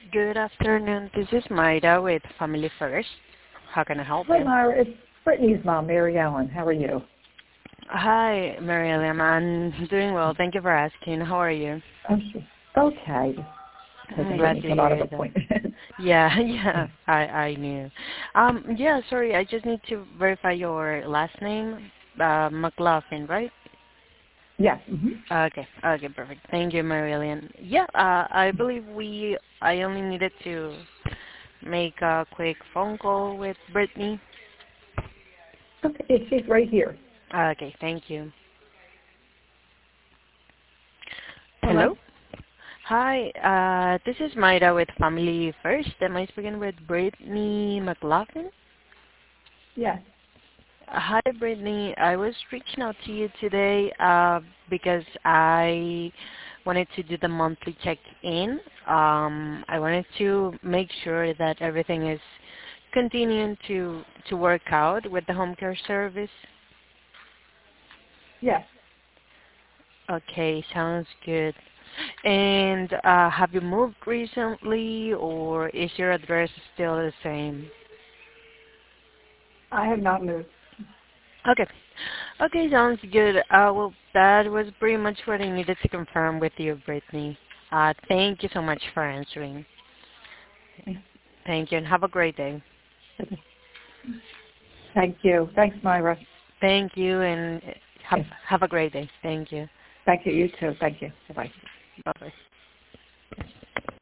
Good afternoon. This is Mayra with Family First. How can I help Hi, you? Myra. It's Brittany's mom, Mary Ellen. How are you? Hi, Mary Ellen. I'm doing well. Thank you for asking. How are you? I'm sure. Okay. I'm Taking glad Brittany to to a lot of hear that. appointments. Yeah, yeah, I knew. Yeah, sorry, I just need to verify your last name, McLaughlin, right? Yes. Okay, perfect. Thank you, Mary Ellen. Yeah, I believe I only needed to make a quick phone call with Brittany. Okay, she's right here. Okay, thank you. Hello? Hello? Hi, this is Mayra with Family First. Am I speaking with Brittany McLaughlin? Yes. Hi, Brittany. I was reaching out to you today because I wanted to do the monthly check-in. I wanted to make sure that everything is continuing to work out with the home care service. Yes. Okay, sounds good. And have you moved recently, or is your address still the same? I have not moved. Okay. Okay, sounds good. Well, that was pretty much what I needed to confirm with you, Brittany. Thank you so much for answering. Thank you, and have a great day. Thank you. Thanks, Myra. Thank you, and have a great day. Thank you. Thank you. You too. Thank you. Bye-bye. Bye-bye.